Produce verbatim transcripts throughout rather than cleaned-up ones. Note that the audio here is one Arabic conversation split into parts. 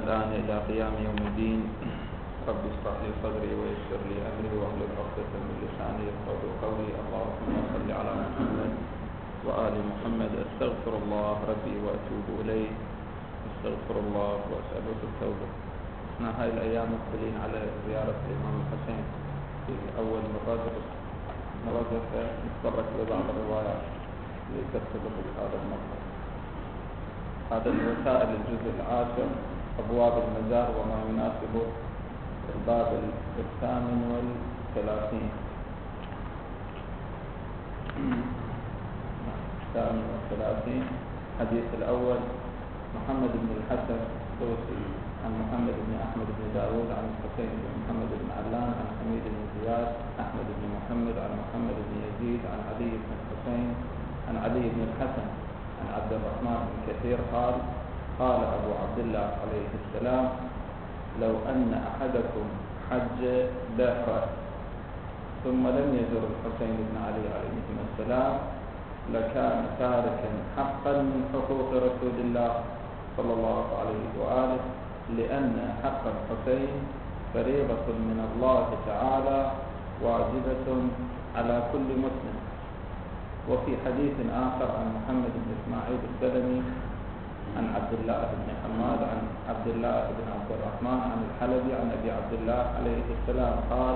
الآن إلى قيام يوم الدين. رب اشرح لي صدري ويسر لي أمري واحلل عقدة من لساني يفقهوا قولي. اللهم صل على محمد وآل محمد. أستغفر الله ربي وأتوب إليه، أستغفر الله وأسأله التوبة. احنا هاي الأيام مقبلين على زيارة الإمام الحسين في أول مرة مرة نتطرق لبعض الروايات لترتبط هذا المقطع. هذا الوسائل الجزء العاشر، أبواب المزار وما يناسبه، الباب الثامن والثلاثين. الثامن والثلاثين. الحديث الأول: محمد بن الحسن الطوسي عن محمد بن أحمد بن داود عن الحسين بن محمد بن علان عن حميد بن زياد أحمد بن محمد عن محمد بن يزيد عن علي بن الحسين عن علي بن الحسن عن عبد الرحمن بن كثير قال: قال أبو عبد الله عليه السلام: لو أن أحدكم حج دهرا ثم لم يزر الحسين بن علي عليهما السلام لكان تاركا حقا من حقوق رسول الله صلى الله عليه وآله، لأن حق الحسين فريضة من الله تعالى واجبة على كل مسلم. وفي حديث آخر عن محمد بن إسماعيل السلمي عن عبد الله بن حماد عن عبد الله بن عبد الرحمن عن الحلبي عن أبي عبد الله عليه السلام قال: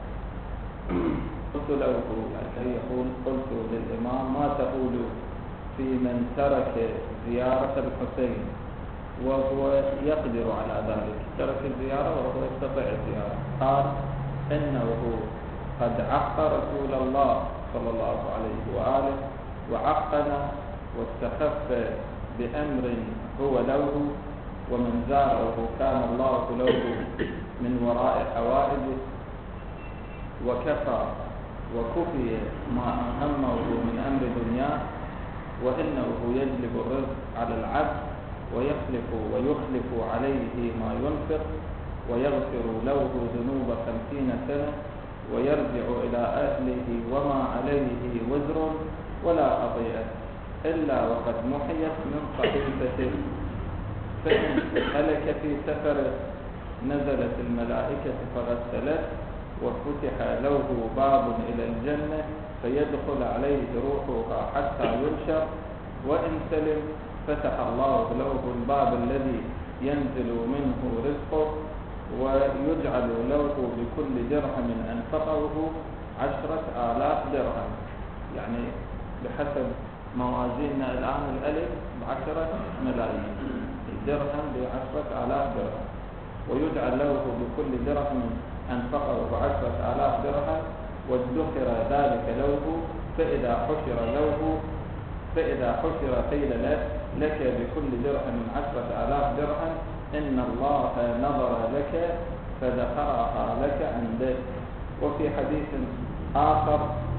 قلت له، يعني يقول: قلت للإمام: ما تقول في من ترك زيارة الحسين وهو يقدر على ذلك؟ ترك الزيارة وهو يستطيع الزيارة. قال: إنه قد عق رسول الله صلى الله عليه وآله وعقنا واستخف بأمر هو له، ومن زاره كان الله له من وراء حوائجه، وكفى وكفي ما أهمه من أمر دنياه، وإنه يجلب الرزق على العبد ويخلف ويخلف عليه ما ينفق، ويغفر له ذنوب خمسين سنة، ويرجع إلى أهله وما عليه وزر ولا خطيئة إلا وقد محيت من صحيفته. فإن هلك في سفره نزلت الملائكة فغسلته، وفتح له باب إلى الجنة فيدخل عليه روحها حتى ينشر، وإن سلم فتح الله له الباب الذي ينزل منه رزقه، ويجعل له بكل درهم أنفقه عشرة آلاف درهم. يعني بحسب موازيننا الآن الألف بعشرة ملايين، الدرهم بعشرة آلاف درهم، ويجعل له بكل درهم أنفقه عشرة آلاف درهم، وادخر ذلك له، فإذا حشر له فإذا حشر قيل له: لك بكل درهم عشرة آلاف درهم، إن الله نظر لك فذكرها لك عنده. وفي حديث آخر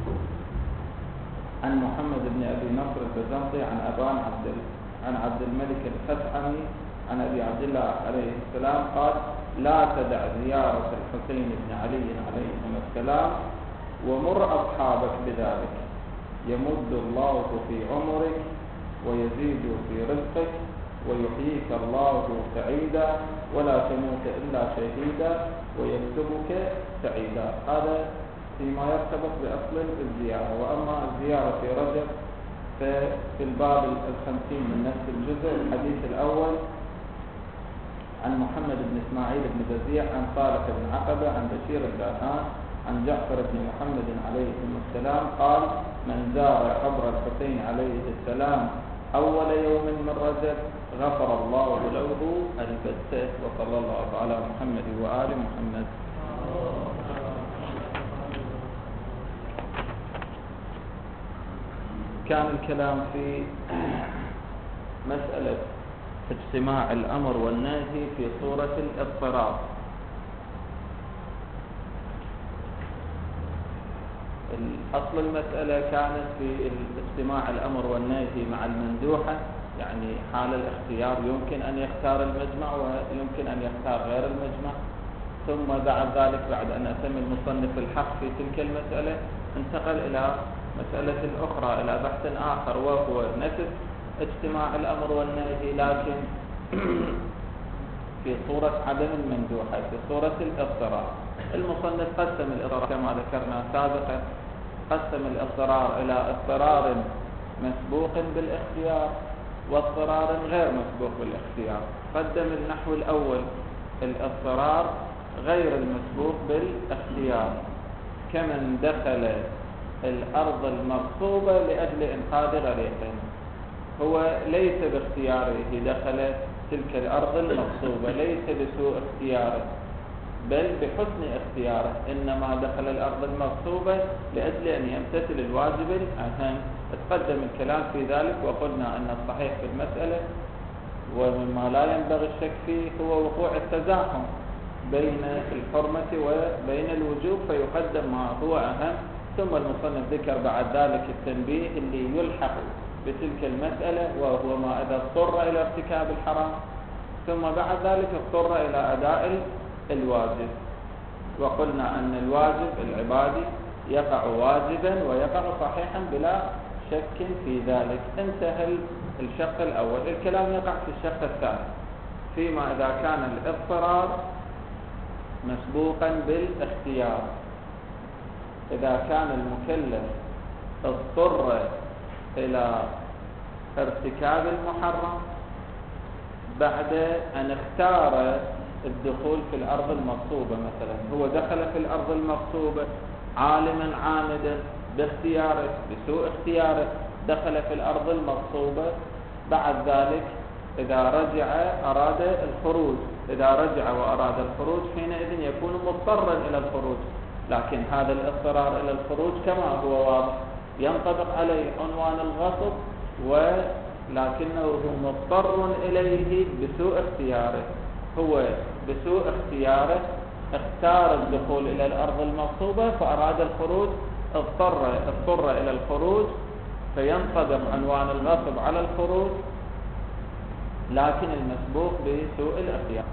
عن محمد بن أبي نصر البزنطي عن أبان عبد عن عبد الملك الخثعمي عن أبي عبد الله عليه السلام قال: لا تدع زيارة الحسين بن علي عليهما السلام، ومر أصحابك بذلك، يمد الله في عمرك ويزيد في رزقك، ويحييك الله سعيدا ولا تموت إلا شهيدا، ويكتبك سعيدا. هذا فيما يرتبط بأصل الزيارة. وأما الزيارة في رجب ففي الباب الخمسين من نفس الجزء. الحديث الأول عن محمد بن إسماعيل بن بزيع عن صالح بن عقبة عن بشير الدهان عن جعفر بن محمد عليه السلام قال: من زار قبر الحسين عليه السلام أول يوم من رجب غفر الله له البتة. وصلى الله على محمد وآل محمد. كان الكلام في مسألة اجتماع الأمر والنهي في صورة الاضطراب. أصل المسألة كانت في اجتماع الأمر والنهي مع المندوحة، يعني حال الاختيار يمكن أن يختار المجمع ويمكن أن يختار غير المجمع. ثم بعد ذلك، بعد أن أتم المصنف الحق في تلك المسألة، انتقل إلى مسألة أخرى، إلى بحث آخر، وهو نفس اجتماع الأمر والنهي، لكن في صورة عدم المندوحة، في صورة الاضطرار. المصنف قسم الاضطرار كما ذكرنا سابقا، قسم الاضطرار إلى اضطرار مسبوق بالاختيار واضطرار غير مسبوق بالاختيار. قدم النحو الأول الاضطرار غير المسبوق بالاختيار، كمن دخل الأرض المغصوبة لأجل إنقاذ غريق، هو ليس باختياره دخل تلك الأرض المغصوبة، ليس بسوء اختياره بل بحسن اختياره، إنما دخل الأرض المغصوبة لأجل أن يمتثل الواجب الأهم. تقدم الكلام في ذلك وقلنا أن الصحيح في المسألة ومما لا ينبغي الشك فيه هو وقوع التزاحم بين الحرمة وبين الوجوب، فيقدم ما هو أهم. ثم المصنف ذكر بعد ذلك التنبيه اللي يلحق بتلك المسألة، وهو ما إذا اضطر إلى ارتكاب الحرام، ثم بعد ذلك اضطر إلى أداء الواجب. وقلنا أن الواجب العبادي يقع واجبا ويقع صحيحا بلا شك في ذلك. انتهى الشق الأول. الكلام يقع في الشق الثاني، فيما إذا كان الاضطرار مسبوقا بالاختيار. إذا كان المكلف اضطر إلى ارتكاب المحرم بعد أن اختار الدخول في الأرض المغصوبة، مثلا هو دخل في الأرض المغصوبة عالما عامدا باختياره بسوء اختياره، دخل في الأرض المغصوبة، بعد ذلك إذا رجع أراد الخروج، إذا رجع وأراد الخروج حينئذ يكون مضطرا إلى الخروج. لكن هذا الاضطرار إلى الخروج كما هو واضح ينطبق عليه عنوان الغصب، ولكنه مضطر إليه بسوء اختياره. هو بسوء اختياره اختار الدخول إلى الأرض المغصوبة فأراد الخروج، اضطر اضطر إلى الخروج، فينطبق عنوان الغصب على الخروج، لكن المسبوق بسوء الاختيار.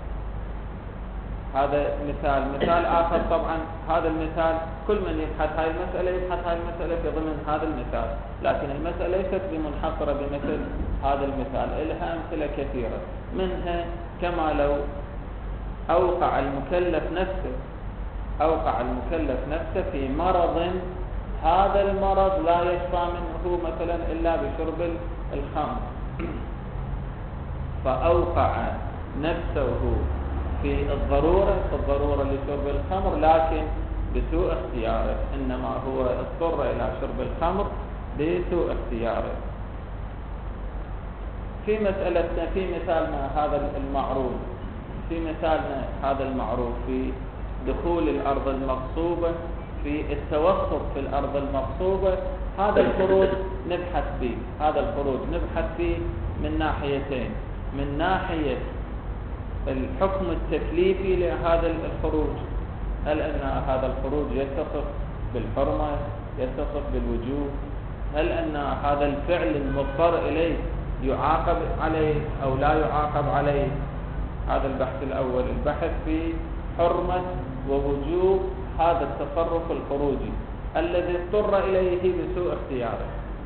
هذا مثال. مثال آخر، طبعا هذا المثال كل من يبحث هذه المسألة يبحث هذه المسألة في ضمن هذا المثال، لكن المسألة ليست بمنحصرة بمثل هذا المثال، لها أمثلة كثيرة. منها كما لو أوقع المكلف نفسه أوقع المكلف نفسه في مرض، هذا المرض لا يشفى منه مثلا إلا بشرب الخمر، فأوقع نفسه في الضرورة في الضرورة لشرب الخمر، لكن بسوء اختياره، إنما هو اضطر إلى شرب الخمر بسوء اختياره. في مسألة في مثالنا هذا المعروف في مثالنا هذا المعروف في دخول الأرض المغصوبة، في التوسط في الأرض المغصوبة، هذا الخروج نبحث فيه هذا الخروج نبحث فيه من ناحيتين. من ناحية الحكم التكليفي لهذا الخروج، هل أن هذا الخروج يتصف بالحرمة، يتصف بالوجوب؟ هل أن هذا الفعل المضطر إليه يعاقب عليه أو لا يعاقب عليه؟ هذا البحث الأول، البحث في حرمة ووجوب هذا التصرف الخروجي الذي اضطر إليه بسوء اختياره.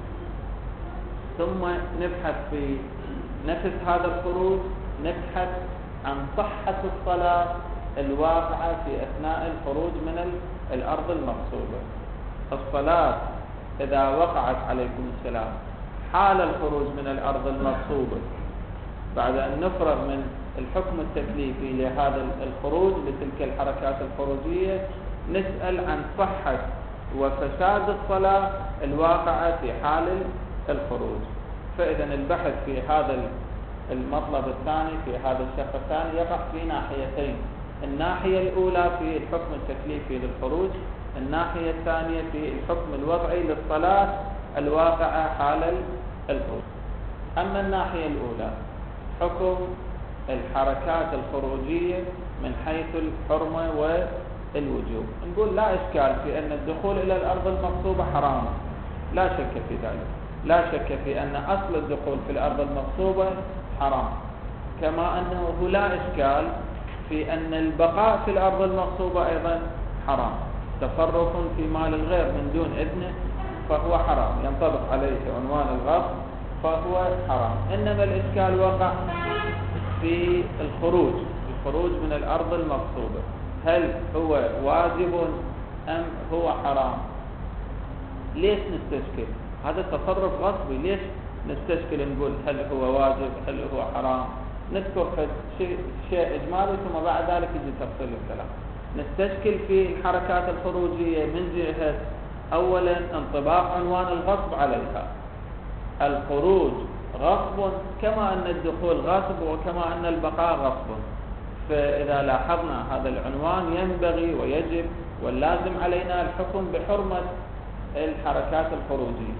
ثم نبحث في نفس هذا الخروج، نبحث عن صحة الصلاة الواقعة في أثناء الخروج من الأرض المغصوبة. الصلاة إذا وقعت عليكم السلام حال الخروج من الأرض المغصوبة، بعد أن نفرغ من الحكم التكليفي لهذا الخروج لتلك الحركات الخروجية، نسأل عن صحة وفساد الصلاة الواقعة في حال الخروج. فإذا البحث في هذا المطلب الثاني، في هذا الشق الثاني، يقع في ناحيتين. الناحية الأولى في الحكم التكليفي للخروج، الناحية الثانية في الحكم الوضعي للصلاة الواقعة حال الخروج. أما الناحية الأولى حكم الحركات الخروجية من حيث الحرمة والوجوب، نقول لا إشكال في أن الدخول إلى الأرض المغصوبة حرام، لا شك في ذلك، لا شك في أن أصل الدخول في الأرض المغصوبة حرام، كما أنه لا إشكال في أن البقاء في الأرض المغصوبة أيضا حرام. تصرف في مال الغير من دون إذنه فهو حرام، ينطبق عليه عنوان الغصب فهو حرام. إنما الإشكال وقع في الخروج الخروج من الأرض المغصوبة، هل هو واجب أم هو حرام؟ ليش نستشكل؟ هذا تصرف غصبي، ليش نستشكل نقول هل هو واجب هل هو حرام؟ نذكر شيء, شيء إجمالي ثم بعد ذلك يجي تفصيل الكلام. نستشكل في الحركات الخروجية من جهة أولا انطباق عنوان الغصب عليها. الخروج غصب كما أن الدخول غصب وكما أن البقاء غصب، فإذا لاحظنا هذا العنوان ينبغي ويجب واللازم علينا الحكم بحرمة الحركات الخروجية.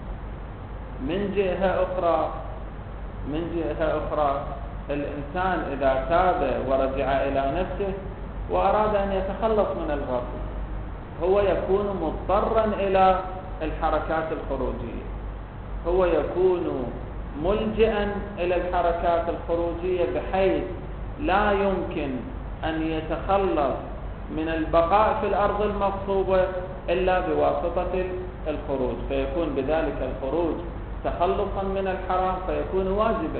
من جهة أخرى من جهة أخرى الإنسان إذا تاب ورجع إلى نفسه وأراد أن يتخلص من الغصب هو يكون مضطرا إلى الحركات الخروجية، هو يكون ملجئا إلى الحركات الخروجية بحيث لا يمكن أن يتخلص من البقاء في الأرض المغصوبة إلا بواسطة الخروج، فيكون بذلك الخروج تخلصا من الحرام فيكون واجبا.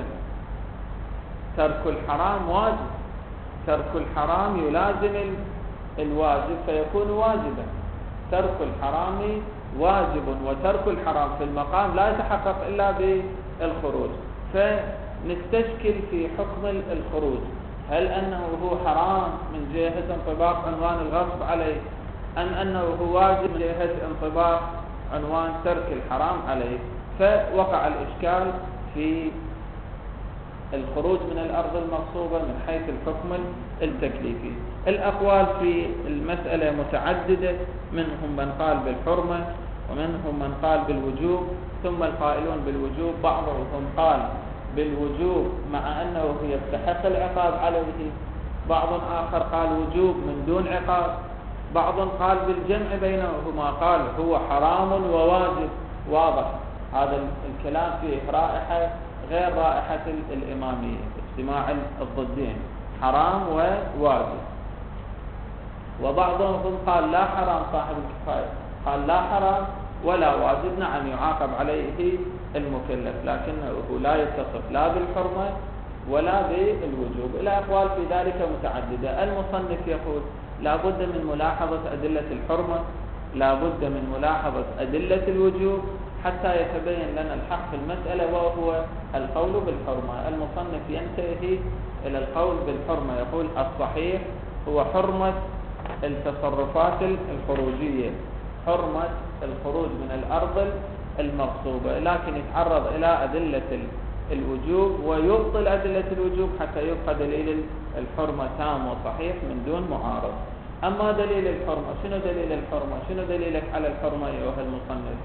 ترك الحرام واجب، ترك الحرام يلازم الواجب فيكون واجبا. ترك الحرام واجب وترك الحرام في المقام لا يتحقق إلا بالخروج، فنستشكل في حكم الخروج، هل أنه هو حرام من جهة انطباق عنوان الغصب عليه أم أنه هو واجب من جهة انطباق عنوان ترك الحرام عليه؟ فوقع الإشكال في الخروج من الأرض المغصوبة من حيث الحكم التكليفي. الأقوال في المسألة متعددة، منهم من قال بالحرمة ومنهم من قال بالوجوب، ثم القائلون بالوجوب بعضهم قال بالوجوب مع أنه يستحق العقاب عليه، بعض آخر قال وجوب من دون عقاب، بعض قال بالجمع بينهما قال هو حرام وواجب. واضح هذا الكلام فيه رائحة غير رائحة الإمامية، اجتماع الضدين حرام وواجب. وبعضهم قال لا حرام صاحب الكفاية، قال لا حرام ولا واجب، نعم يعاقب عليه المكلف لكنه لا يتصف لا بالحرمة ولا بالوجوب. الأقوال في ذلك متعددة. المصنف يقول لا بد من ملاحظة أدلة الحرمة، لا بد من ملاحظة أدلة الوجوب حتى يتبين لنا الحق في المسألة وهو القول بالحرمة. المصنف ينتهي إلى القول بالحرمة، يقول الصحيح هو حرمة التصرفات الخروجية، حرمة الخروج من الأرض المغصوبة، لكن يتعرض إلى أدلة الوجوب ويبطل أدلة الوجوب حتى يبقى دليل الحرمة تام وصحيح من دون معارض. أما دليل الحرمة، شنو دليل الحرمة؟ شنو دليلك على الحرمة أيها المصنف؟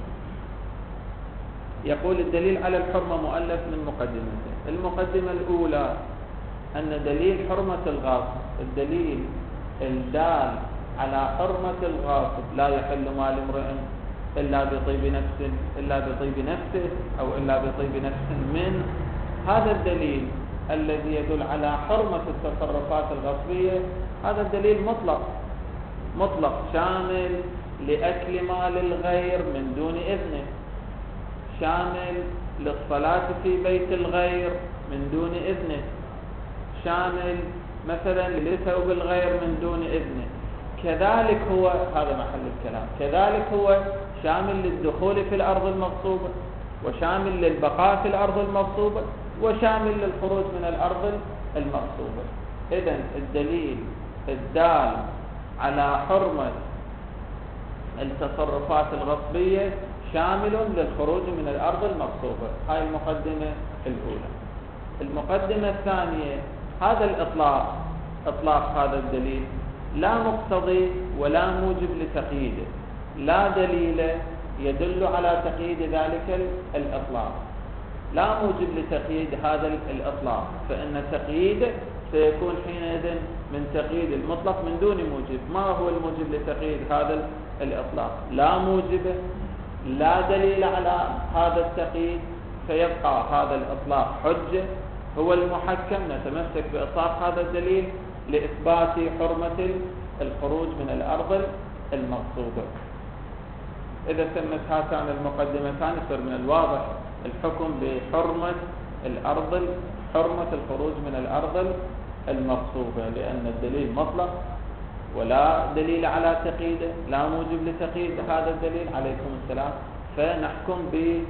يقول الدليل على الحرمة مؤلف من مقدمته. المقدمة الأولى أن دليل حرمة الغاصب، الدليل الدال على حرمة الغاصب لا يحل مال امرئ إلا بطيب نفس إلا بطيب نفسه أو إلا بطيب نفس منه، هذا الدليل الذي يدل على حرمة التصرفات الغصبية هذا الدليل مطلق، مطلق شامل لأكل مال الغير من دون إذنه، شامل للصلاة في بيت الغير من دون إذنه، شامل مثلا لثوب الغير من دون إذنه. كذلك هو هذا محل الكلام، كذلك هو شامل للدخول في الأرض المغصوبة وشامل للبقاء في الأرض المغصوبة وشامل للخروج من الأرض المغصوبة. إذن الدليل الدال على حرمة التصرفات الغصبية شامل للخروج من الأرض المغصوبة. هاي المقدمة الأولى. المقدمة الثانية هذا الإطلاق، إطلاق هذا الدليل لا مقتضي ولا موجب لتقييده، لا دليل يدل على تقييد ذلك الإطلاق، لا موجب لتقييد هذا الإطلاق، فإن تقييده سيكون حينئذ من تقييد المطلق من دون موجب. ما هو الموجب لتقييد هذا الإطلاق؟ لا موجب، لا دليل على هذا التقييد، فيبقى هذا الإطلاق حجة هو المحكم، نتمسك بإطلاق هذا الدليل لإثبات حرمة الخروج من الأرض المغصوبة. إذا تمت هاتان المقدمتان يصير من الواضح الحكم بحرمة الأرض، حرمة الخروج من الأرض المغصوبة، لأن الدليل مطلق ولا دليل على تقييده، لا موجب لتقييد هذا الدليل. عليكم السلام. فنحكم ب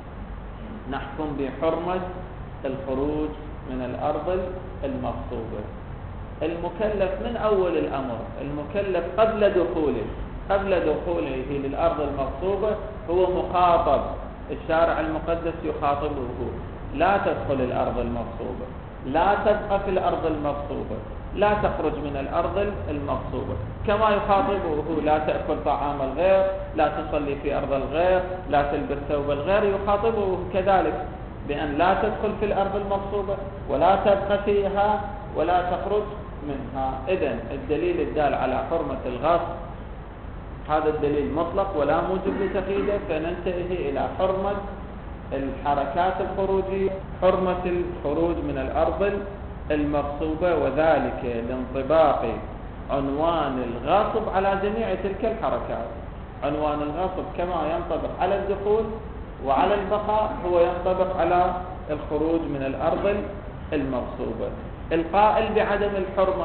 نحكم بحرمة الخروج من الأرض المغصوبة. المكلف من أول الأمر، المكلف قبل دخوله قبل دخوله للأرض المغصوبة هو مخاطب. الشارع المقدس يخاطبه: لا تدخل الأرض المغصوبة، لا تبقى في الأرض المغصوبة، لا تخرج من الأرض المغصوبة. كما يخاطبه: لا تأكل طعام الغير، لا تصلي في أرض الغير، لا تلبس ثوب الغير. يخاطبه كذلك بأن لا تدخل في الأرض المغصوبة ولا تبقى فيها ولا تخرج منها. إذن الدليل الدال على حرمة الغصب هذا الدليل مطلق ولا موجب لتقييده، فننتهي إلى حرمة الحركات الخروجية، حرمة الخروج من الأرض المغصوبة، وذلك لانطباق عنوان الغاصب على جميع تلك الحركات. عنوان الغاصب كما ينطبق على الدخول وعلى البقاء هو ينطبق على الخروج من الأرض المغصوبة. القائل بعدم الحرمة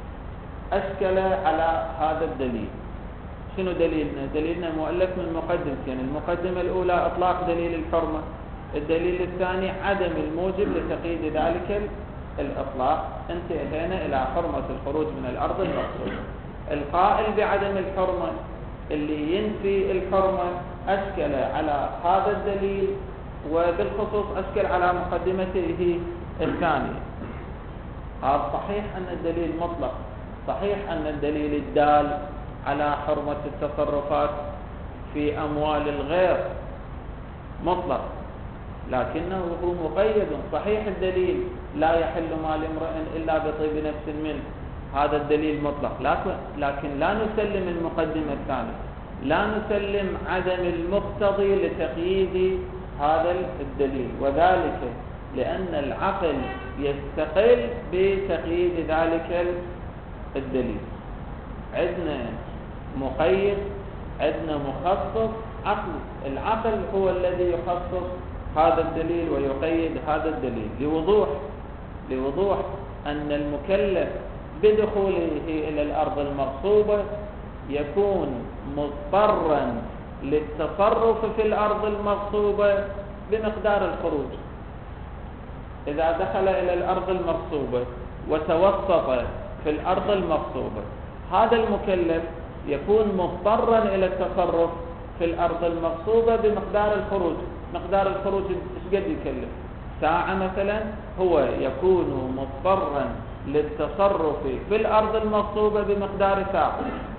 أشكل على هذا الدليل. شنو دليلنا؟ دليلنا مؤلف من مقدمتين. المقدمة الأولى إطلاق دليل الحرمة، الدليل الثاني عدم الموجب لتقييد ذلك الإطلاق. انتهينا إلى حرمة الخروج من الأرض المغصوبة. القائل بعدم الحرمة اللي ينفي الحرمة أشكل على هذا الدليل، وبالخصوص أشكل على مقدمته الثانية. هذا صحيح أن الدليل مطلق، صحيح أن الدليل الدال على حرمة التصرفات في أموال الغير مطلق، لكنه هو مقيد. صحيح الدليل لا يحل مال امرئ إلا بطيب نفس منه، هذا الدليل مطلق، لكن, لكن لا نسلم المقدمة الثانية، لا نسلم عدم المقتضي لتقييد هذا الدليل، وذلك لأن العقل يستقل بتقييد ذلك الدليل. عندنا مقيد، عندنا مخصص، عقل. العقل هو الذي يخصص هذا الدليل ويقيد هذا الدليل لوضوح لوضوح أن المكلف بدخوله إلى الأرض المغصوبة يكون مضطرا للتصرف في الأرض المغصوبة بمقدار الخروج. إذا دخل إلى الأرض المغصوبة وتوسط في الأرض المغصوبة، هذا المكلف يكون مضطرا إلى التصرف في الأرض المغصوبة بمقدار الخروج. مقدار الخروج ايش قد يكلف؟ ساعة مثلا، هو يكون مضطرا للتصرف في الأرض المغصوبة بمقدار ساعة.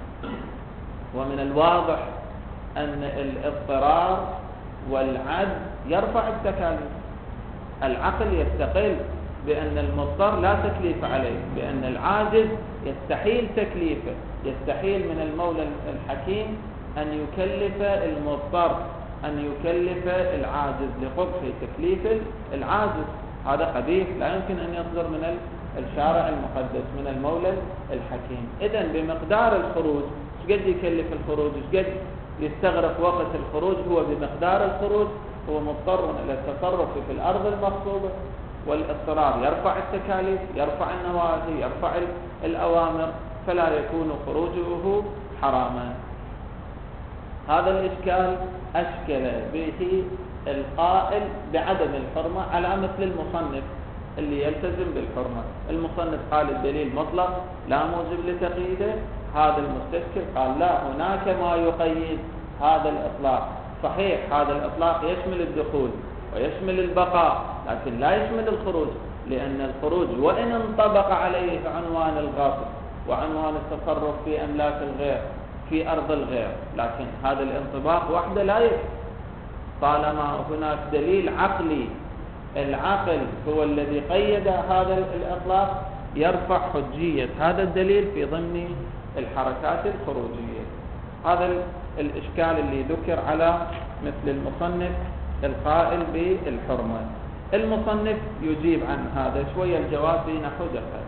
ومن الواضح أن الاضطرار والعجز يرفع التكاليف. العقل يستقل بأن المضطر لا تكليف عليه، بأن العاجز يستحيل تكليفه، يستحيل من المولى الحكيم أن يكلف المضطر، أن يكلف العاجز لقبح تكليف العاجز. هذا قبيح، لا يمكن أن يصدر من الشارع المقدس، من المولى الحكيم. إذن بمقدار الخروج، ايش قد يكلف الخروج، ايش قد يستغرق وقت الخروج، هو بمقدار الخروج هو مضطر إلى التصرف في الأرض المغصوبة. والاضطرار يرفع التكاليف، يرفع النواهي، يرفع الأوامر، فلا يكون خروجه حراما. هذا الإشكال أشكل به القائل بعدم الحرمة على مثل المصنف اللي يلتزم بالحرمة. المصنف قال الدليل مطلق لا موجب لتقييده، هذا المستشكل قال لا، هناك ما يقيد هذا الإطلاق. صحيح هذا الإطلاق يشمل الدخول ويشمل البقاء، لكن لا يشمل الخروج، لأن الخروج وإن انطبق عليه عنوان الغاصب وعنوان التصرف في أملاك الغير في أرض الغير، لكن هذا الانطباق وحده لا يكفي طالما هناك دليل عقلي. العقل هو الذي قيد هذا الإطلاق، يرفع حجية هذا الدليل في ضمن الحركات الخروجية. هذا الإشكال اللي ذكر على مثل المصنف القائل بالحرمة. المصنف يجيب عن هذا شوية، الجواب في نحو دقة.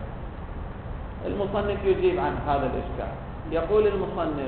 المصنف يجيب عن هذا الإشكال، يقول المصنف: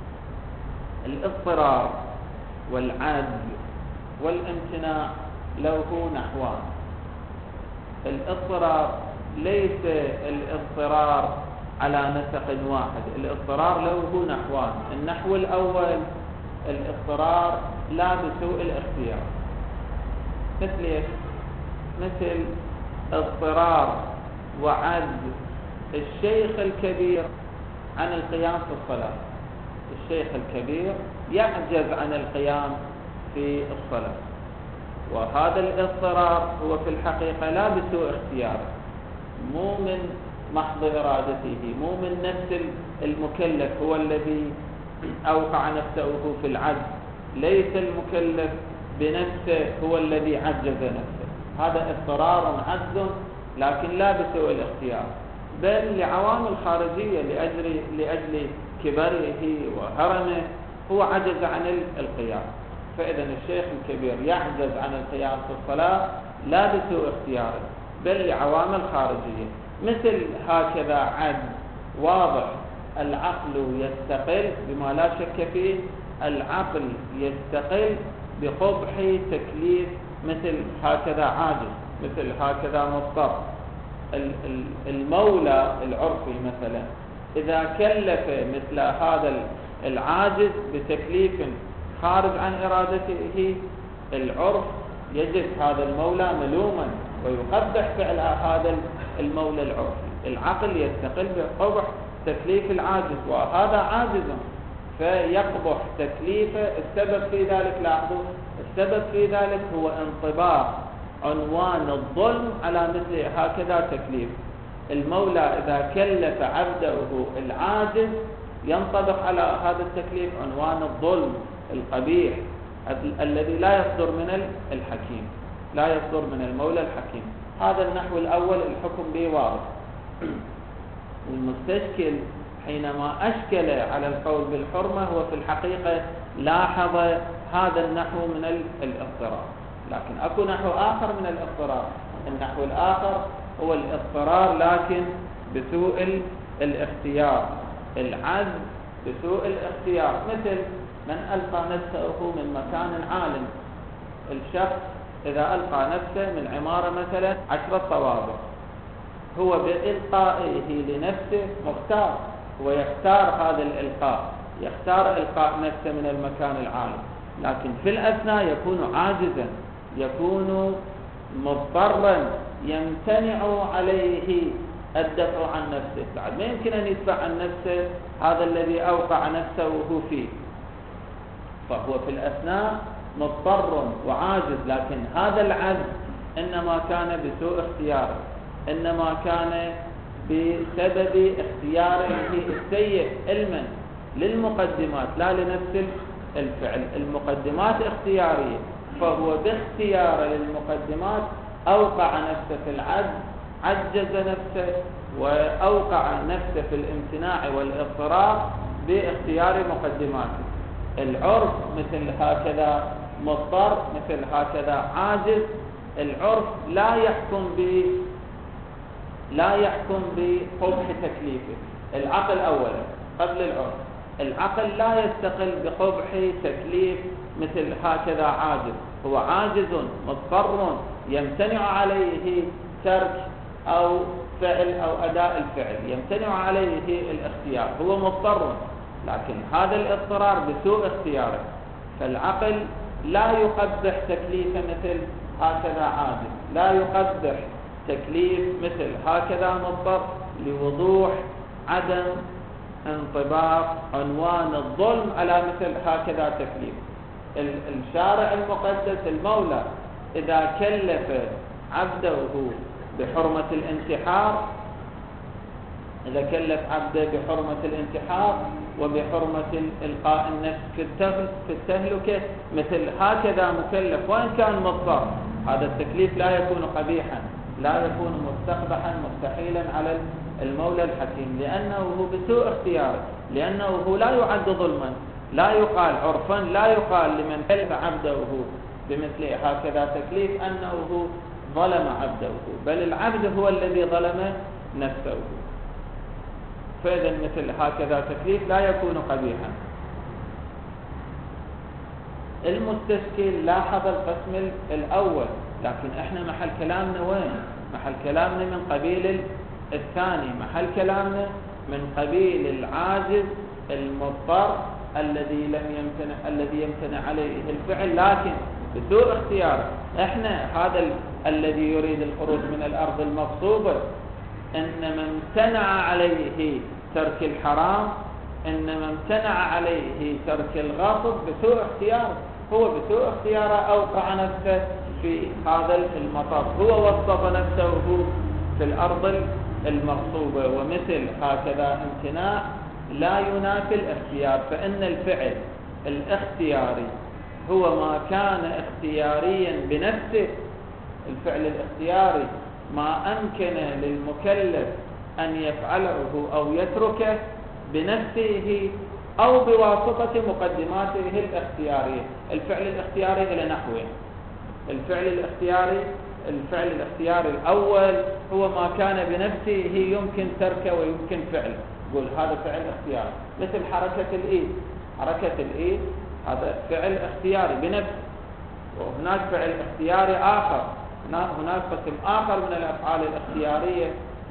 الاضطرار والعجز والامتناع له نحوان. الاضطرار ليس الاضطرار على نسق واحد. الاضطرار له نحوان. النحو الأول الاضطرار لا بسوء الاختيار، مثل ايش؟ مثل اضطرار وعجز الشيخ الكبير عن القيام في الصلاة. الشيخ الكبير يعجز عن القيام في الصلاة، وهذا الاضطرار هو في الحقيقة لا بسوء اختياره، مو من محض إرادته، مو من نفس المكلف هو الذي أوقع نفسه في العجز. ليس المكلف بنفسه هو الذي عجز نفسه، هذا اضطرار عجز لكن لا بسوء الاختيار، بل لعوامل خارجية لأجل, لأجل كبره وهرمه هو عجز عن القيام. فإذا الشيخ الكبير يعجز عن القيام في الصلاة لا بسوء اختياره بل لعوامل خارجية. مثل هكذا عجز واضح العقل يستقل بما لا شك فيه، العقل يستقل بقبح تكليف مثل هكذا عاجز، مثل هكذا مضطر. المولى العرفي مثلا إذا كلف مثل هذا العاجز بتكليف خارج عن إرادته، العرف يجد هذا المولى ملوما ويقبح فعل هذا المولى العرفي. العقل يستقل بقبح تكليف العاجز، وهذا عاجز فيقبح تكليفه. السبب في ذلك، لاحظوا، السبب في ذلك هو انطباق عنوان الظلم على مثل هكذا تكليف. المولى إذا كلف عبده العاجز ينطبق على هذا التكليف عنوان الظلم القبيح الذي لا يصدر من الحكيم، لا يصدر من المولى الحكيم. هذا النحو الأول الحكم به واضح. المستشكل حينما أشكل على القول بالحرمة هو في الحقيقة لاحظ هذا النحو من الاضطرار، لكن أكو نحو آخر من الاضطرار. النحو الآخر هو الاضطرار لكن بسوء الاختيار، العجز بسوء الاختيار. مثل من ألقى نفسه من مكان عال. الشخص إذا ألقى نفسه من عمارة مثلا عشرة طوابق، هو بإلقائه لنفسه مختار، هو يختار هذا الإلقاء، يختار إلقاء نفسه من المكان العالي، لكن في الأثناء يكون عاجزا، يكون مضطرا، يمتنع عليه الدفع عن نفسه. بعد ما يمكن أن يدفع عن نفسه هذا الذي أوقع نفسه فيه، فهو في الأثناء مضطر وعاجز، لكن هذا العجز إنما كان بسوء اختياره، إنما كان بسبب اختياره السيء علما للمقدمات لا لنفس الفعل. المقدمات اختيارية، فهو باختيار للمقدمات أوقع نفسه في العجز، عجز نفسه وأوقع نفسه في الامتناع والاضطرار باختيار مقدماته. العرف مثل هكذا مضطر، مثل هكذا عاجز. العرف لا يحكم ب لا يحكم بقبح تكليفه. العقل أولا قبل العرف، العقل لا يستقل بقبح تكليف مثل هكذا عاجز. هو عاجز مضطر يمتنع عليه ترك أو فعل أو أداء الفعل، يمتنع عليه الاختيار، هو مضطر، لكن هذا الاضطرار بسوء اختياره. فالعقل لا يقبح تكليف مثل هكذا عاجز، لا يقبح تكليف مثل هكذا مضطر، لوضوح عدم انطباق عنوان الظلم على مثل هكذا تكليف. الشارع المقدس المولى إذا كلف عبده بحرمة الانتحار، إذا كلف عبده بحرمة الانتحار وبحرمة إلقاء النفس في التهلكة مثل هكذا مكلف وإن كان مضطر، هذا التكليف لا يكون قبيحا، لا يكون مستقبحا مستحيلا على المولى الحكيم، لأنه بسوء اختياره، لأنه لا يعد ظلما. لا يقال عرفا، لا يقال لمن كلف عبده بمثل هكذا تكليف أنه ظلم عبده، بل العبد هو الذي ظلم نفسه. فإذا مثل هكذا تكليف لا يكون قبيحا. المستشكل لاحظ القسم الأول، لكن احنا محل كلامنا وين؟ محل كلامنا من قبيل الثاني، محل كلامنا من قبيل العاجز المضطر الذي لم يمتنع الذي يمتنع عليه الفعل لكن بسوء اختياره. احنا هذا ال... الذي يريد الخروج من الأرض المغصوبة إنما امتنع عليه ترك الحرام، إنما امتنع عليه ترك الغصب بسوء اختياره. هو بسوء اختياره أوقع نفسه في هذا المطر، هو وصف نفسه في الأرض المغصوبة. ومثل هكذا امتناع لا ينافي الاختيار، فإن الفعل الاختياري هو ما كان اختياريا بنفسه. الفعل الاختياري ما أمكن للمكلف أن يفعله أو يتركه بنفسه أو بواسطة مقدماته الاختيارية. الفعل الاختياري إلى نحوين: الفعل الاختياري الفعل الاختياري الأول هو ما كان بنفسه يمكن تركه ويمكن فعله، قول هذا فعل اختياري، مثل حركة الإيد. حركة الإيد هذا فعل اختياري بنفسه. وهناك فعل اختياري آخر، هناك قسم آخر من الأفعال الاختيارية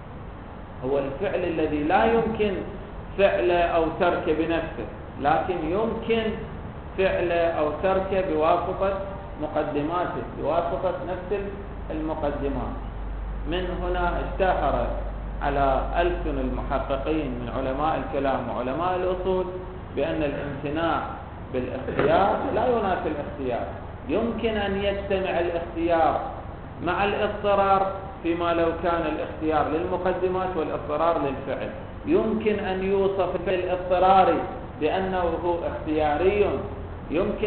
هو الفعل الذي لا يمكن فعله أو تركه بنفسه، لكن يمكن فعله أو تركه بواسطة مقدماته، بواسطة نفس المقدمات. من هنا اشتهر على ألسن المحققين من علماء الكلام وعلماء الأصول بأن الامتناع بالاختيار لا ينافي الاختيار. يمكن أن يجتمع الاختيار مع الاضطرار فيما لو كان الاختيار للمقدمات والاضطرار للفعل. يمكن أن يوصف الاضطراري بأنه اختياري، يمكن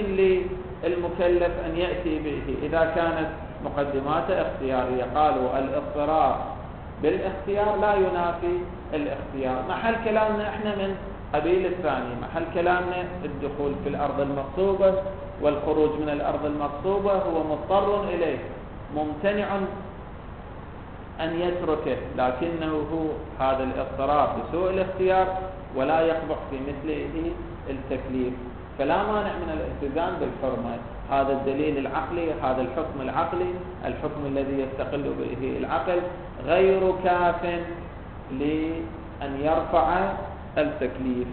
للمكلف أن يأتي به إذا كانت مقدماته اختيارية. قالوا الاضطرار بالاختيار لا ينافي الاختيار. محل كلامنا احنا من قبيل الثاني، محل كلامنا الدخول في الأرض المغصوبة والخروج من الأرض المغصوبة هو مضطر إليه، ممتنع أن يتركه، لكنه هو هذا الاضطرار بسوء الاختيار ولا يقبح في مثله التكليف، فلا مانع من الالتزام بالحرمة. هذا الدليل العقلي، هذا الحكم العقلي، الحكم الذي يستقل به العقل غير كاف لأن يرفع التكليف.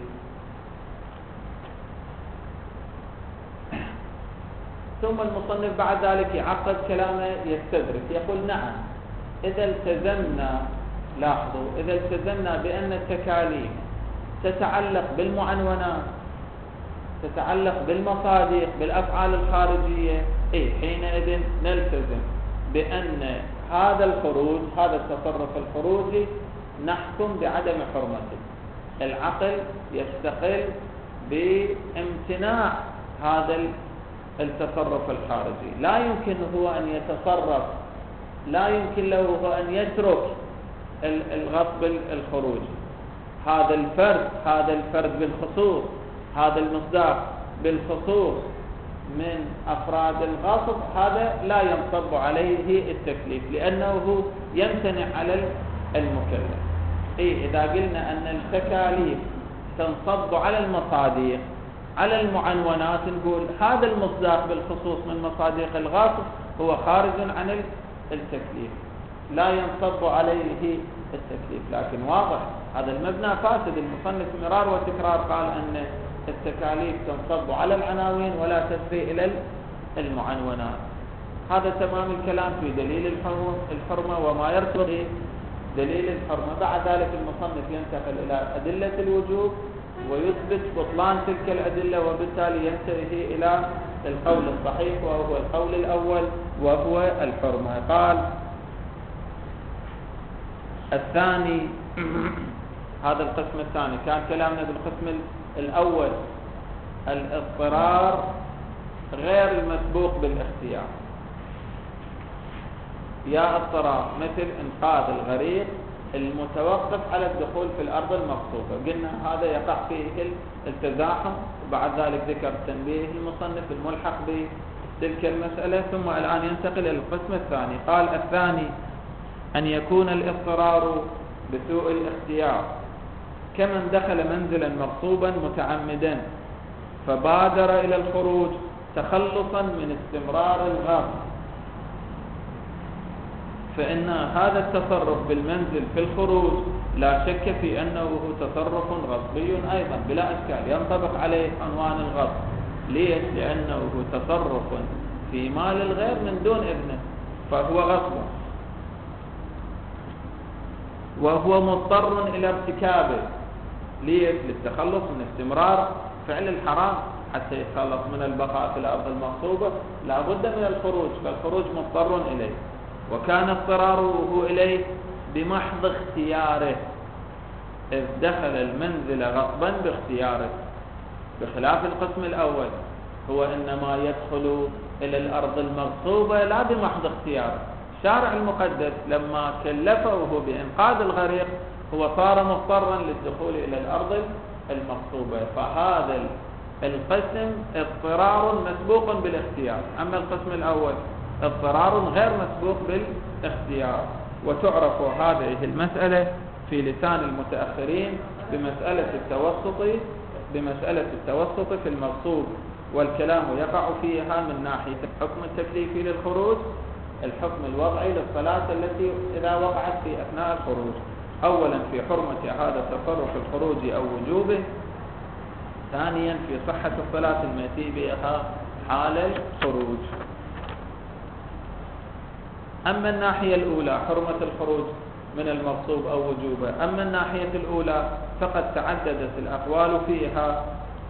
ثم المصنف بعد ذلك يعقد كلامه، يستدرك، يقول نعم إذا التزمنا، لاحظوا، إذا التزمنا بأن التكاليف تتعلق بالمعنونات، تتعلق بالمصادق، بالأفعال الخارجية، إيه حينئذ نلتزم بأن هذا الخروج، هذا التصرف الخروجي نحكم بعدم حرمته. العقل يستقل بامتناع هذا التصرف الخارجي، لا يمكن هو أن يتصرف، لا يمكن له هو أن يترك الغصب الخروجي. هذا الفرد هذا الفرد بالخصوص، هذا المصداق بالخصوص من أفراد الغصب، هذا لا ينصب عليه التكليف لأنه يمتنع على المكلف. إيه إذا قلنا أن التكاليف تنصب على المصادق، على المعنونات، نقول هذا المصداق بالخصوص من مصادق الغصب هو خارج عن التكليف، لا ينصب عليه التكليف. لكن واضح هذا المبنى فاسد. المصنف مرار وتكرار قال أن التكاليف تنصب على العناوين ولا تسري إلى المعنونات. هذا تمام الكلام في دليل الحرمة وما يرتبط دليل الحرمة. بعد ذلك المصنف ينتقل إلى أدلة الوجوب ويثبت بطلان تلك الأدلة، وبالتالي ينتهي إلى القول الصحيح وهو القول الأول وهو الحرمة. قال الثاني، هذا القسم الثاني، كان كلامنا بالقسم الأول الاضطرار غير المسبوق بالاختيار. يا اضطرار مثل انقاذ الغريق المتوقف على الدخول في الأرض المغصوبة، قلنا هذا يقع فيه التزاحم، وبعد ذلك ذكر تنبيه المصنف الملحق بتلك المسألة. ثم الآن ينتقل إلى القسم الثاني. قال الثاني أن يكون الاضطرار بسوء الاختيار كمن دخل منزلا مغصوبا متعمدا فبادر إلى الخروج تخلصا من استمرار الغصب، فإن هذا التصرف بالمنزل في الخروج لا شك في أنه تصرف غصبي أيضا بلا إشكال، ينطبق عليه عنوان الغصب. ليش؟ لأنه تصرف في مال الغير من دون إذنه، فهو غصب، وهو مضطر إلى ارتكابه. ليش؟ للتخلص من استمرار فعل الحرام. حتى يتخلص من البقاء في الأرض المغصوبة لا بد من الخروج، فالخروج مضطر إليه، وكان اضطراره إليه بمحض اختياره، إذ دخل المنزل غصبا باختياره، بخلاف القسم الأول هو إنما يدخل إلى الأرض المغصوبة لا بمحض اختياره. الشارع المقدس لما كلفه بإنقاذ الغريق هو صار مضطرا للدخول إلى الأرض المغصوبة، فهذا القسم اضطرار مسبوق بالاختيار. أما القسم الأول اضطرار غير مسبوق بالاختيار. وتعرف هذه المسألة في لسان المتأخرين بمسألة التوسط بمسألة التوسط في المغصوب، والكلام يقع فيها من ناحية الحكم التكليفي للخروج، الحكم الوضعي للصلاة التي إذا وقعت في أثناء الخروج، أولا في حرمة هذا التصرف الخروج أو وجوبه، ثانيا في صحة الصلاة المأتي بها حال الخروج. أما الناحية الأولى حرمة الخروج من المغصوب أو وجوبه، أما الناحية الأولى فقد تعددت الأقوال فيها،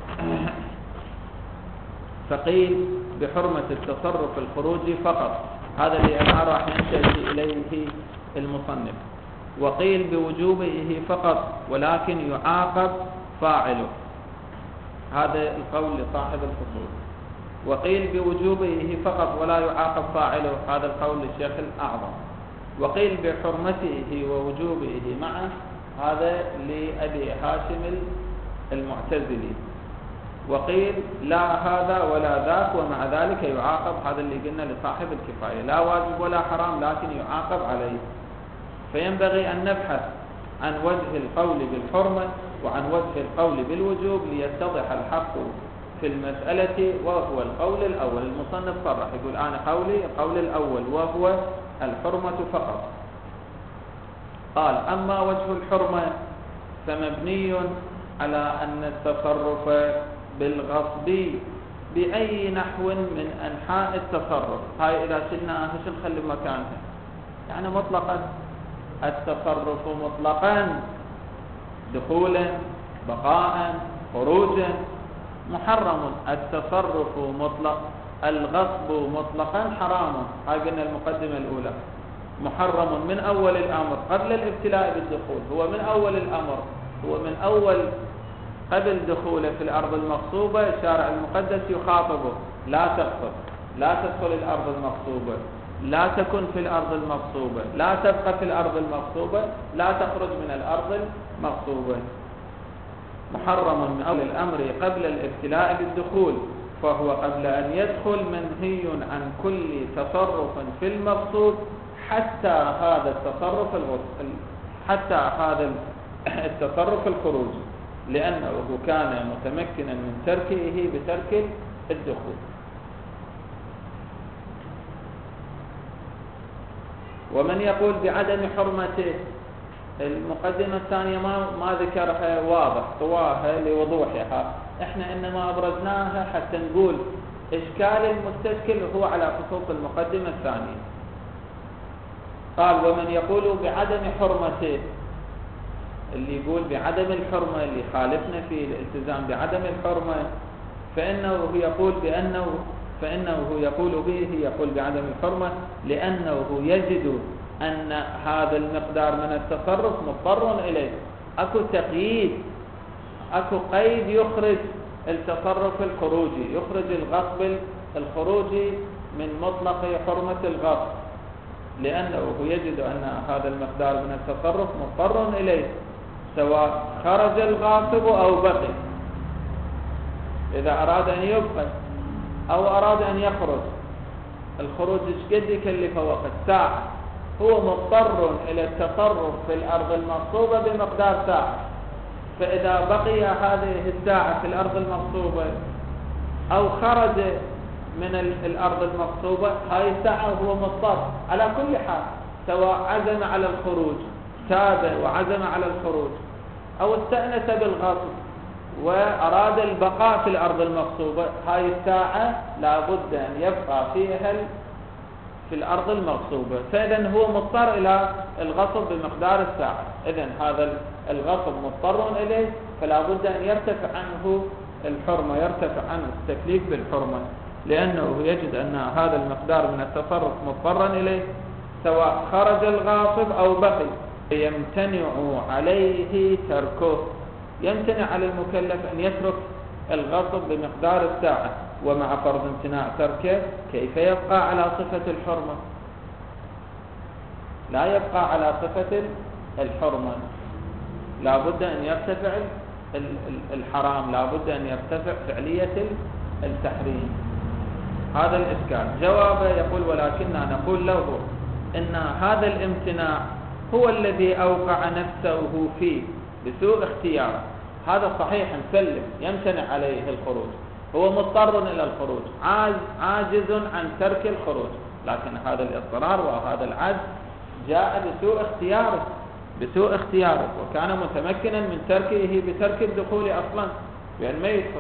فقيل بحرمة التصرف الخروجي فقط، هذا اللي أنا راح ينتهي إليه المصنف، وقيل بوجوبه فقط ولكن يعاقب فاعله، هذا القول لصاحب الفصول. وقيل بوجوبه فقط ولا يعاقب فاعله، هذا القول للشيخ الأعظم. وقيل بحرمته ووجوبه معا، هذا لأبي هاشم المعتزلي. وقيل لا هذا ولا ذاك ومع ذلك يعاقب، هذا اللي قلنا لصاحب الكفاية، لا واجب ولا حرام لكن يعاقب عليه. فينبغي أن نبحث عن وجه القول بالحرمة وعن وجه القول بالوجوب ليتضح الحق في المسألة، وهو القول الأول. المصنف صرح يقول أنا قولي القول الأول وهو الحرمة فقط. قال أما وجه الحرمة فمبني على أن التصرف بالغصب بأي نحو من أنحاء التصرف، هاي إذا شلناها شو نخلي مكانها، يعني مطلقا التصرف مطلقا دخولا بقاء خروجا محرم، التصرف مطلق الغصب مطلقا حرام، هاي قلنا المقدمة الأولى، محرم من أول الأمر قبل الابتلاء بالدخول، هو من أول الأمر، هو من أول قبل دخوله في الأرض المغصوبة الشارع المقدس يخاطبه لا تغصب، لا تدخل الأرض المغصوبة، لا تكن في الأرض المغصوبة، لا تبقى في الأرض المغصوبة، لا تخرج من الأرض المغصوبة، محرم من أول الأمر قبل الابتلاء بالدخول، فهو قبل أن يدخل منهي عن كل تصرف في المغصوب حتى هذا التصرف حتى هذا التصرف الخروج، لأنه كان متمكنا من تركه بترك الدخول. ومن يقول بعدم حرمته، المقدمة الثانية ما ما ذكرها واضح طواها لوضوحها، احنا انما ابرزناها حتى نقول اشكال المستشكل هو على خصوص المقدمة الثانية. قال ومن يقول بعدم حرمته، اللي يقول بعدم الحرمة اللي خالفنا في الالتزام بعدم الحرمة فإنه يقول بأنه فإنه يقول به يقول بعدم الحرمة لأنه يجد أن هذا المقدار من التصرف مضطر إليه، أكو تقييد، أكو قيد يخرج التصرف الخروجي، يخرج الغصب الخروجي من مطلق حرمة الغصب، لأنه يجد أن هذا المقدار من التصرف مضطر إليه سواء خرج الغاصب أو بقي، إذا أراد أن يبقى أو أراد أن يخرج، الخروج ايش قد يكلفه وقت؟ ساعة، هو مضطر إلى التصرف في الأرض المغصوبة بمقدار ساعة، فإذا بقي هذه الساعة في الأرض المغصوبة أو خرج من الأرض المغصوبة هاي الساعة وهو مضطر على كل حال، سواء عزم على الخروج تاب وعزم على الخروج أو استأنس بالغصب وأراد البقاء في الأرض المغصوبة، هاي الساعة لابد أن يبقى فيها في الأرض المغصوبة، فإذا هو مضطر إلى الغصب بمقدار الساعة. إذن هذا الغصب مضطر إليه، فلا بد أن يرتفع عنه الحرمة، يرتفع عنه التكليف بالحرمة، لأنه يجد أن هذا المقدار من التصرف مضطرا إليه سواء خرج الغاصب أو بقي، يمتنع عليه تركه، يمتنع على المكلف أن يترك الغصب بمقدار الساعة، ومع فرض امتناع تركه كيف يبقى على صفة الحرمة؟ لا يبقى على صفة الحرمة، لا بد أن يرتفع الحرام، لا بد أن يرتفع فعلية التحريم. هذا الإشكال. جوابه يقول ولكننا نقول له إن هذا الامتناع هو الذي أوقع نفسه فيه بسوء اختياره، هذا صحيح نسلم، يمتنع عليه الخروج، هو مضطر إلى الخروج، عاجز عن ترك الخروج، لكن هذا الاضطرار وهذا العجز جاء بسوء اختياره بسوء اختياره وكان متمكنا من تركه بترك الدخول أصلا بأن ما يدخل،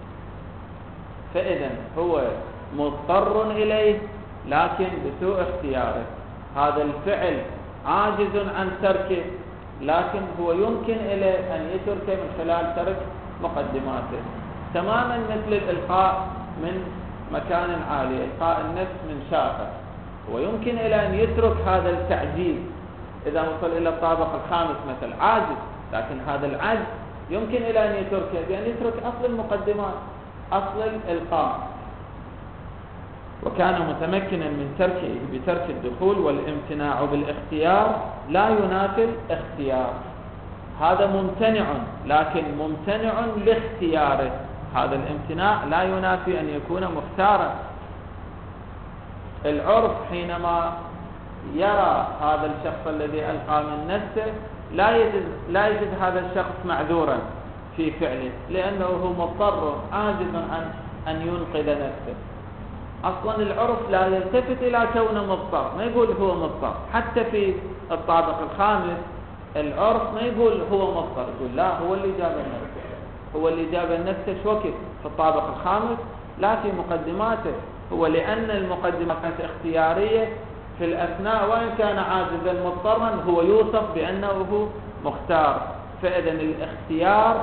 فإذا هو مضطر إليه لكن بسوء اختياره. هذا الفعل عاجز عن تركه، لكن هو يمكن إليه أن يتركه من خلال ترك مقدماته، تماما مثل الإلقاء من مكان عالي، إلقاء النفس من شاقة، ويمكن إلى أن يترك هذا التعجيز إذا وصل إلى الطابق الخامس مثلا، عاجز، لكن هذا العجز يمكن إلى أن يتركه بأن يترك أصل المقدمات، أصل الإلقاء، وكان متمكنا من تركه بترك الدخول. والامتناع بالاختيار لا ينافي الاختيار، هذا ممتنع لكن ممتنع باختياره، هذا الامتناع لا ينافي أن يكون مختارا. العرف حينما يرى هذا الشخص الذي ألقى من نفسه لا يجد, لا يجد هذا الشخص معذورا في فعله، لأنه مضطر عاجز عن أن ينقذ نفسه. أصلا العرف لا يلتفت إلى كونه مضطر، ما يقول هو مضطر، حتى في الطابق الخامس العرف ما يقول هو مضطر، يقول لا هو اللي جاب النفس، هو اللي جاب النفس وقت في الطابق الخامس لا في مقدماته، هو لأن المقدمات كانت اختيارية في الأثناء، وإن كان عاجزا مضطرا هو يوصف بأنه مختار، فإذا الاختيار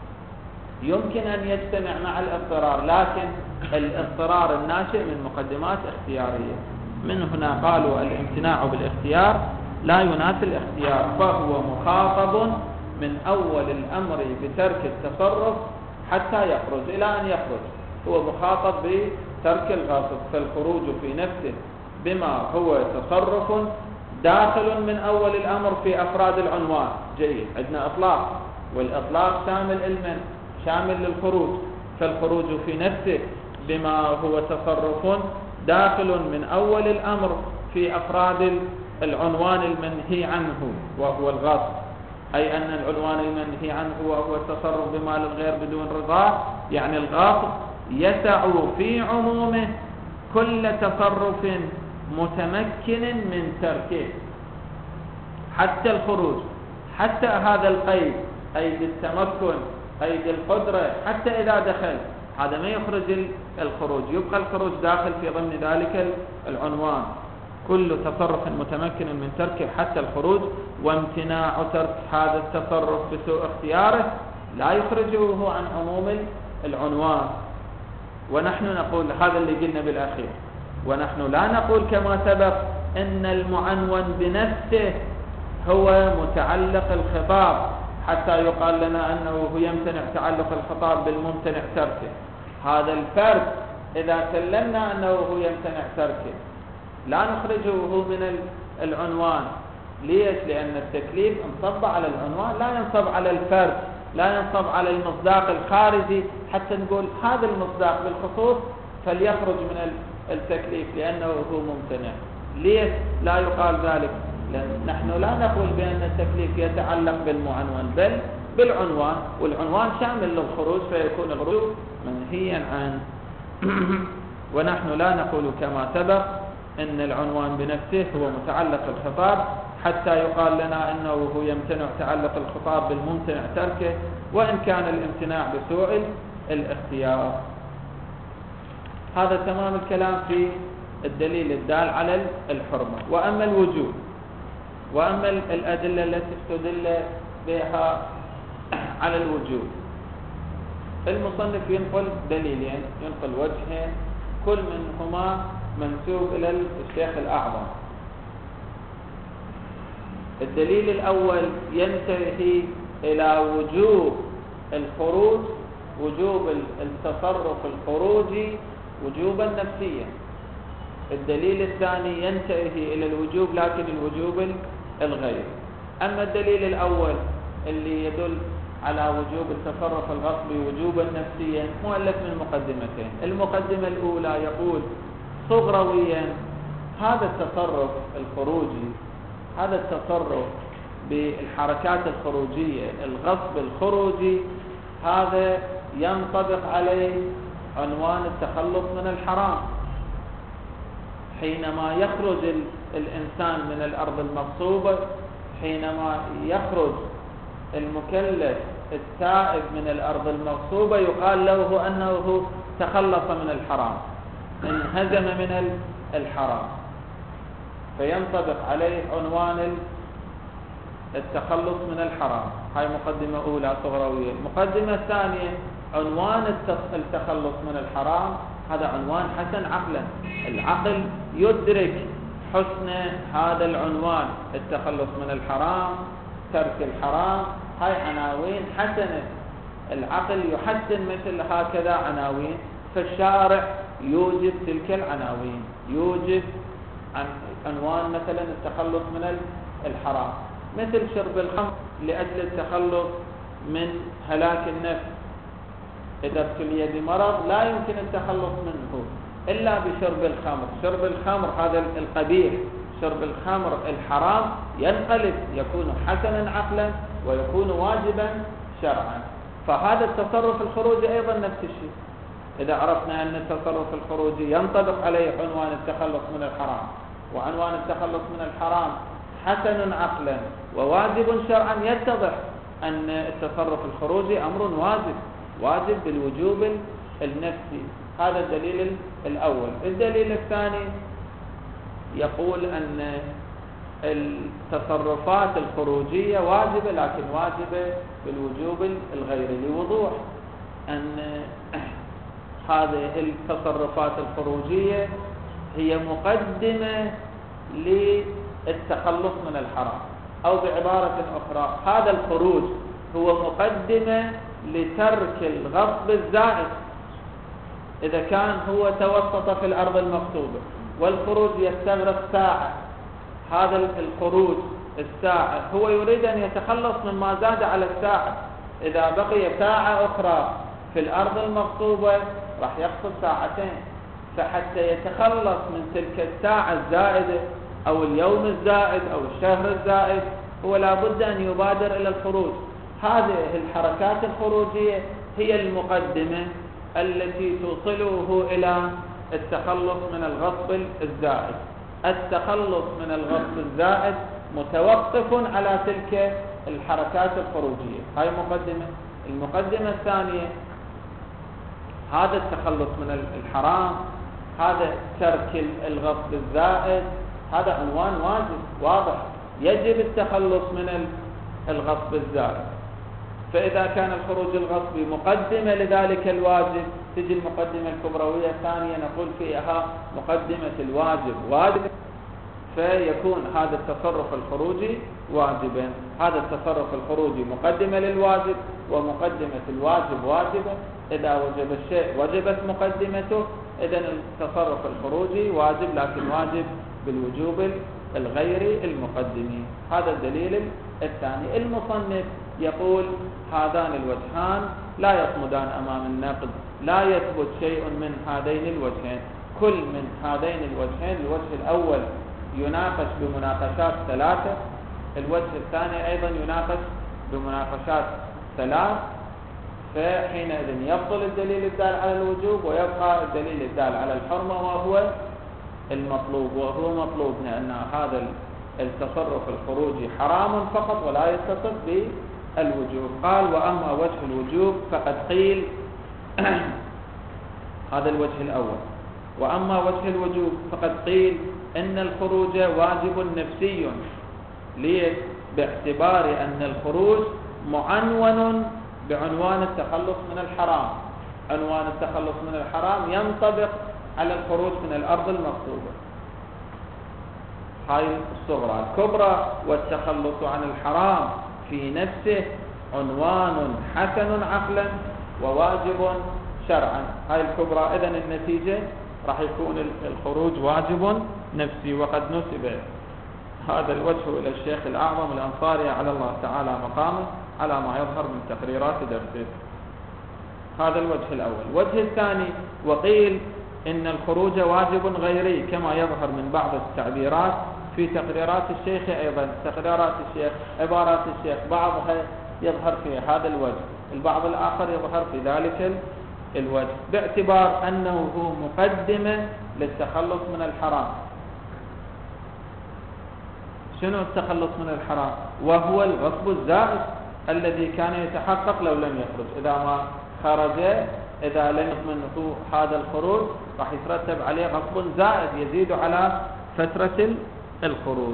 يمكن أن يجتمع مع الاضطرار، لكن الاضطرار الناشئ من مقدمات اختيارية. من هنا قالوا الامتناع بالاختيار لا ينافي الاختيار، فهو مخاطب من أول الأمر بترك التصرف حتى يخرج، إلى أن يخرج هو مخاطب بترك الغاصب، فالخروج في نفسه بما هو تصرف داخل من أول الأمر في أفراد العنوان. جيد، عندنا إطلاق، والإطلاق شامل المن شامل للخروج، فالخروج في نفسه بما هو تصرف داخل من أول الأمر في أفراد العنوان المنهي عنه وهو الغصب، أي أن العنوان المنهي عنه وهو التصرف بمال الغير بدون رضاه، يعني الغصب يسع في عمومه كل تصرف متمكن من تركه، حتى الخروج، حتى هذا القيد، قيد التمكن، قيد القدرة، حتى إذا دخل هذا ما يخرج الخروج، يبقى الخروج داخل في ضمن ذلك العنوان، كل تصرف متمكن من تركه حتى الخروج، وامتناع ترك هذا التصرف بسوء اختياره لا يخرجه عن عموم العنوان. ونحن نقول هذا اللي قلنا بالأخير، ونحن لا نقول كما سبق إن المعنون بنفسه هو متعلق الخطاب حتى يقال لنا أنه يمتنع تعلق الخطاب بالممتنع تركه. هذا الفرد إذا سلمنا أنه يمتنع تركه لا نخرجه من العنوان. ليش؟ لأن التكليف انصب على العنوان، لا ينصب على الفرد، لا ينصب على المصداق الخارجي حتى نقول هذا المصداق بالخصوص فليخرج من التكليف لأنه هو ممتنع. ليش لا يقال ذلك؟ لأن نحن لا نقول بأن التكليف يتعلق بالمعنون بل بالعنوان، والعنوان شامل للخروج، فيكون الخروج منهيا عنه. ونحن لا نقول كما سبق إن العنوان بنفسه هو متعلق الخطاب حتى يقال لنا أنه هو يمتنع تعلق الخطاب بالممتنع تركه، وإن كان الامتناع بسوء الاختيار. هذا تمام الكلام في الدليل الدال على الحرمة. وأما الوجوب، وأما الأدلة التي استدل بها على الوجوب، المصنف ينقل دليلين، ينقل وجهين، كل منهما منسوب إلى الشيخ الأعظم. الدليل الأول ينتهي إلى وجوب الخروج، وجوب التصرف الخروجي وجوبا نفسيا. الدليل الثاني ينتهي إلى الوجوب لكن الوجوب الغير. أما الدليل الأول اللي يدل على وجوب التصرف الغصبي وجوبا نفسيا مؤلف من مقدمتين. المقدمة الأولى يقول صغرويا هذا التصرف الخروجي، هذا التصرف بالحركات الخروجية، الغصب الخروجي، هذا ينطبق عليه عنوان التخلص من الحرام. حينما يخرج الإنسان من الأرض المغصوبة، حينما يخرج المكلف التائب من الأرض المغصوبة، يقال له أنه تخلص من الحرام، انهزم من الحرام، فينطبق عليه عنوان التخلص من الحرام. هاي مقدمة أولى صغروية. المقدمة الثانية عنوان التخلص من الحرام، هذا عنوان حسن عقلا. العقل يدرك حسن هذا العنوان، التخلص من الحرام، ترك الحرام، هاي عناوين حسنة. العقل يحسن مثل هكذا عناوين، فالشارع يوجد تلك العناوين، يوجد عنوان مثلا التخلص من الحرام، مثل شرب الخمر لأجل التخلص من هلاك النفس. إذا ابتلي بمرض لا يمكن التخلص منه إلا بشرب الخمر. شرب الخمر هذا القبيح، شرب الخمر الحرام، ينقلب يكون حسنا عقلا ويكون واجبا شرعا. فهذا التصرف الخروجي أيضا نفس الشيء. إذا عرفنا أن التصرف الخروجي ينطبق عليه عنوان التخلص من الحرام، وعنوان التخلص من الحرام حسن عقلا وواجب شرعا، يتضح أن التصرف الخروجي أمر واجب، واجب بالوجوب النفسي. هذا الدليل الأول. الدليل الثاني يقول أن التصرفات الخروجية واجبة، لكن واجبة بالوجوب الغيري، لوضوح أن هذه التصرفات الخروجية هي مقدمة للتخلص من الحرام، أو بعبارة أخرى هذا الخروج هو مقدمة لترك الغصب الزائد. إذا كان هو توسط في الأرض المغصوبة والخروج يستغرق ساعة، هذا الخروج الساعة هو يريد أن يتخلص مما زاد على الساعة. إذا بقي ساعة أخرى في الأرض المغصوبة راح يقصد ساعتين، فحتى يتخلص من تلك الساعة الزائدة أو اليوم الزائد أو الشهر الزائد هو لابد أن يبادر إلى الخروج. هذه الحركات الخروجية هي المقدمة التي توصله إلى التخلص من الغصب الزائد. التخلص من الغصب الزائد متوقف على تلك الحركات الخروجية. هاي مقدمة. المقدمة الثانية هذا التخلص من الحرام، هذا ترك الغصب الزائد، هذا عنوان واجب واضح، يجب التخلص من الغصب الزائد. فإذا كان الخروج الغصبي مقدمة لذلك الواجب، تجي المقدمة الكبروية الثانية نقول فيها مقدمة الواجب واجب، فيكون هذا التصرف الخروجي واجبا. هذا التصرف الخروجي مقدمة للواجب، ومقدمة الواجب واجبة. إذا وجب الشيء وجبت مقدمته، إذن التصرف الخروجي واجب، لكن واجب بالوجوب الغير المقدمي. هذا الدليل الثاني. المصنف يقول هذان الوجهان لا يصمدان أمام النقد، لا يثبت شيء من هذين الوجهين. كل من هذين الوجهين، الوجه الأول يناقش بمناقشات ثلاثة، الوجه الثاني أيضا يناقش بمناقشات ثلاث، فحينئذ يبطل الدليل الدال على الوجوب ويبقى الدليل الدال على الحرمة وهو المطلوب، وهو مطلوب لأن هذا التصرف الخروجي حرام فقط ولا يتصف بالوجوب. قال وأما وجه الوجوب فقد قيل هذا الوجه الأول. وأما وجه الوجوب فقد قيل إن الخروج واجب نفسي، ليه؟ باعتبار أن الخروج معنون بعنوان التخلص من الحرام. عنوان التخلص من الحرام ينطبق على الخروج من الأرض المغصوبة. هاي الصغرى. الكبرى والتخلص عن الحرام في نفسه عنوان حسن عقلا وواجب شرعا. هاي الكبرى. إذن النتيجة راح يكون الخروج واجب نفسي. وقد نسب هذا الوجه إلى الشيخ الأعظم الأنصاري على الله تعالى مقامه على ما يظهر من تقريرات درسه. هذا الوجه الأول. الوجه الثاني وقيل إن الخروج واجب غيري كما يظهر من بعض التعبيرات في تقريرات الشيخ. أيضا تقريرات الشيخ عبارات الشيخ بعضها يظهر في هذا الوجه، البعض الآخر يظهر في ذلك الوجه، باعتبار أنه هو مقدمة للتخلص من الحرام. شنو التخلص من الحرام؟ وهو الغصب الزائد الذي كان يتحقق لو لم يخرج. إذا ما خرج، إذا لم يضمن هذا الخروج راح يترتب عليه غصب زائد يزيد على فترة الخروج.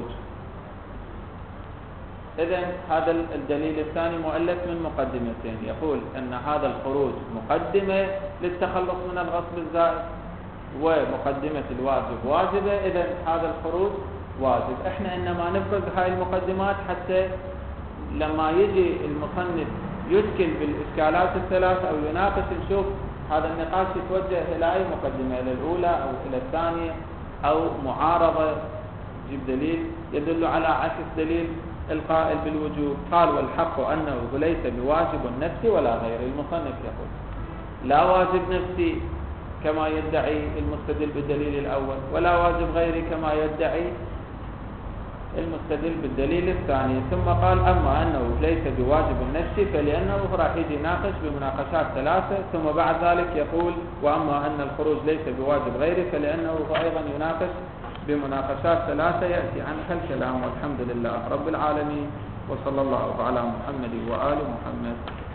إذن هذا الدليل الثاني مؤلف من مقدمتين، يقول أن هذا الخروج مقدمة للتخلص من الغصب الزائد ومقدمة الواجب واجبة. إذن هذا الخروج واجب. احنا انما نفرض هاي المقدمات حتى لما يجي المصنف يشكل بالإشكالات الثلاث أو يناقش نشوف هذا النقاش يتوجه إلى أي مقدمة، إلى الأولى أو إلى الثانية، أو معارضة يجيب دليل يدل على عكس دليل القائل بالوجوب. قال والحق أنه ليس بواجب نفسي ولا غير. المصنف يقول لا واجب نفسي كما يدعي المستدل بالدليل الأول، ولا واجب غيري كما يدعي المستدل بالدليل الثاني. ثم قال أما أنه ليس بواجب نفسي فلأنه راح يجي يناقش بمناقشات ثلاثة. ثم بعد ذلك يقول وأما أن الخروج ليس بواجب غيره فلأنه أيضا يناقش بمناقشات ثلاثة يأتي عنها الكلام. والحمد لله رب العالمين، وصلى الله على محمد وآل محمد.